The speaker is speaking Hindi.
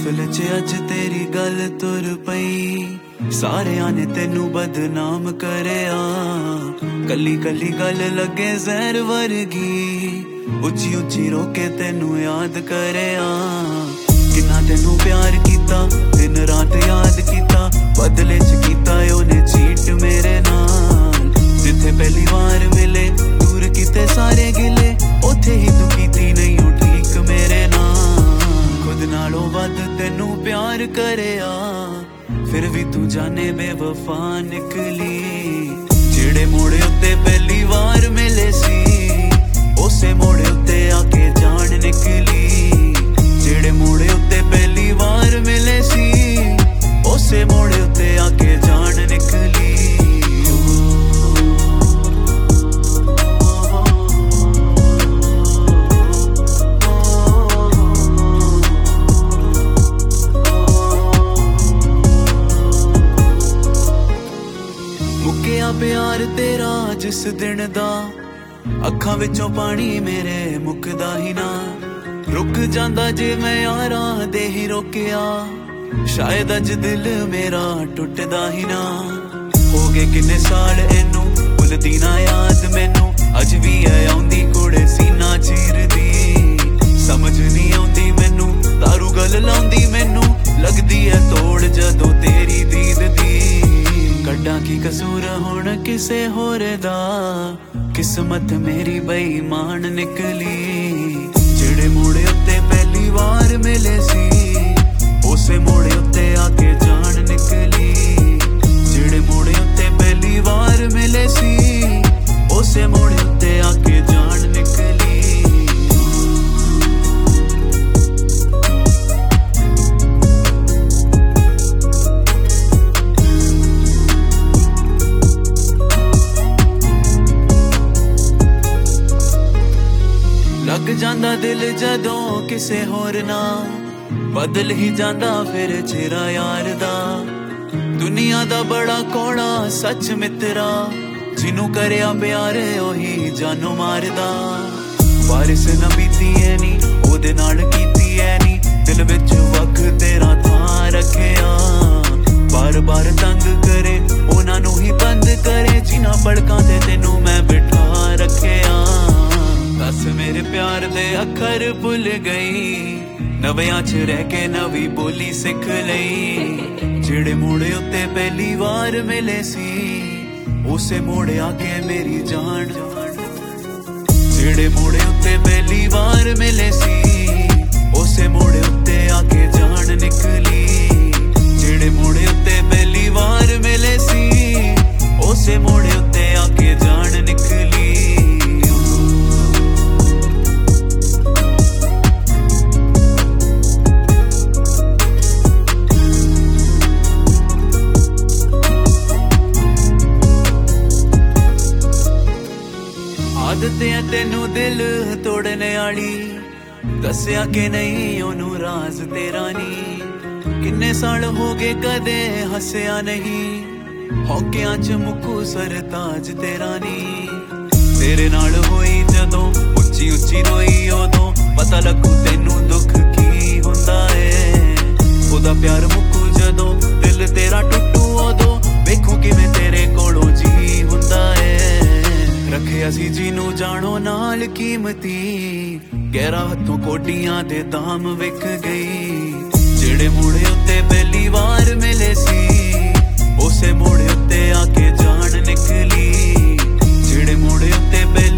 महफिल च अज तेरी गल तुर पई सारियां ने तेनू बदनाम करेआ कली कली गल लगे जहर वर्गी उची उची रोके तेनू याद करेआ किन्ना तेनू प्यार कीता दिन रात याद कीता बदले च कीता ओने चीट मेरे नाल जिथे पहली बार मिले दूर किते सारे गिले उथे ही तू कीती नहीं हो ठीक मेरे नाल खुद नालों वध तेनू प्यार करेआ फिर भी तू जाने बेवफा निकली जेड़े मोड़े उत्ते पहली बार मिले सी उसे मोड़े उत्ते आके जान निकली जेड़े मोड़े उत्ते पहली बार मिले सी उसे मोड़े उत्ते आके जान निकली मुक्किया प्यार तेरा जिस दिन दा अखां विचों पानी मेरे मुकदा ही ना रुक जांदा जे मैं यारां दे ही रोकिया शायद अज दिल मेरा टुटदा ही ना हो गए किन्ने साल एनू भुलदी ना याद मैनू अज भी है आउंदी कुड़े सीना चीरदी समझ नहीं आउंदी मैनू दारू गल लाउंदी मैनू लगदी है तोड़ जदों तेरी दीद दी कड्डा की कसूर हुण किसे होर दा किस्मत मेरी बेईमान निकली जेड़े मोड़े उत्ते पहली बार मिले सी उसे मोड़े उत्ते आके जान निकली जेड़े मोड़े उत्ते पहली बार मिले सी उसे मोड़े उत्ते आके जान निकली लग जांदा दिल जदों किसे होर ना बदल ही जांदा फिर चेहरा यार दा दुनिया दा बड़ा कौड़ा सच मित्रा जिनू करया प्यार ओही जानो मारदा बारिश ना बीती है नी ओदे नाल कीती है नी दिल विच वख तेरा थां रखिया बार बार तंग करे उन्हां नू ही बंद करे जिन्हां पड़कां ते तेनू मैं बिठा रखिया दस मेरे प्यार दे अखर भुल गई नवियां च रह के नवी बोली सिख लई जेड़े मोड़े उत्ते पहली बार मिले सी उसे मोड़े आके मेरी जान जेड़े मोड़े उत्ते पहली बार मिले सी उसे मोड़े उत्ते आके जान निकली जेड़े मोड़े उत्ते पहली बार मिले सी उसे मोड़े उत्ते आके जान निकली आदत है तेनू दिल तोड़ने आली दस्या के नहीं ओनू राज तेरा नी किन्ने साल हो गए कदे हसया नहीं हौकियां च मुक्कू सरताज तेरा नी तेरे नाल होई जदों उच्ची उच्ची रोई ओदों पता लगू तेनू दुख की हुंदा है ओदा प्यार मुक्कू जदों दिल तेरा टुटू ओदों वेखूं किवें तेरे कोलों जी हुंदा है रखे असी जिनू जानो नाल कीमती गहरा हथों कोटियां दे दाम विक गई जेड़े मोड़े उत्ते पहली बार मिले सी उसे मोड़े उत्ते आके जान निकली जेड़े मोड़े उत्ते